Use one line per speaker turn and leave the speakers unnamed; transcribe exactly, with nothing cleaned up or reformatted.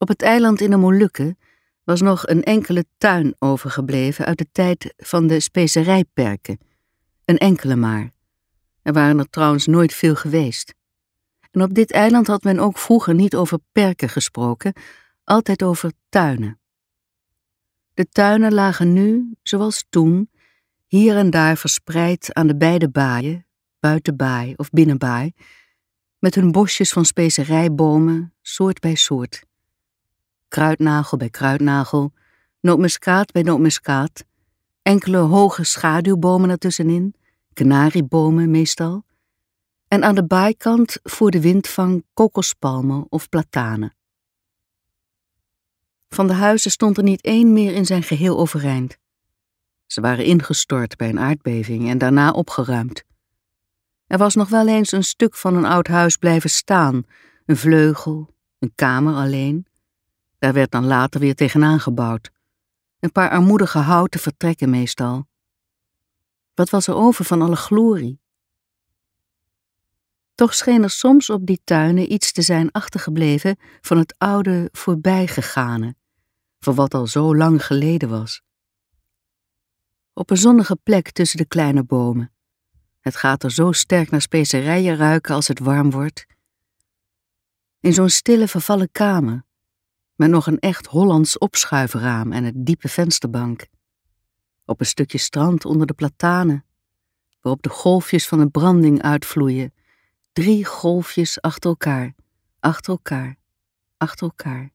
Op het eiland in de Molukken was nog een enkele tuin overgebleven uit de tijd van de specerijperken. Een enkele maar. Er waren er trouwens nooit veel geweest. En op dit eiland had men ook vroeger niet over perken gesproken, altijd over tuinen. De tuinen lagen nu, zoals toen, hier en daar verspreid aan de beide baaien, buitenbaai of binnenbaai, met hun bosjes van specerijbomen, soort bij soort. Kruidnagel bij kruidnagel, nootmuskaat bij nootmuskaat, enkele hoge schaduwbomen ertussenin, kanariebomen meestal, en aan de baaikant voor de windvang kokospalmen of platanen. Van de huizen stond er niet één meer in zijn geheel overeind. Ze waren ingestort bij een aardbeving en daarna opgeruimd. Er was nog wel eens een stuk van een oud huis blijven staan, een vleugel, een kamer alleen. Daar werd dan later weer tegenaan gebouwd. Een paar armoedige houten vertrekken meestal. Wat was er over van alle glorie? Toch scheen er soms op die tuinen iets te zijn achtergebleven van het oude voorbijgegane, van wat al zo lang geleden was. Op een zonnige plek tussen de kleine bomen. Het gaat er zo sterk naar specerijen ruiken als het warm wordt. In zo'n stille vervallen kamer, met nog een echt Hollands opschuifraam en een diepe vensterbank. Op een stukje strand onder de platanen, waarop de golfjes van de branding uitvloeien. Drie golfjes achter elkaar, achter elkaar, achter elkaar.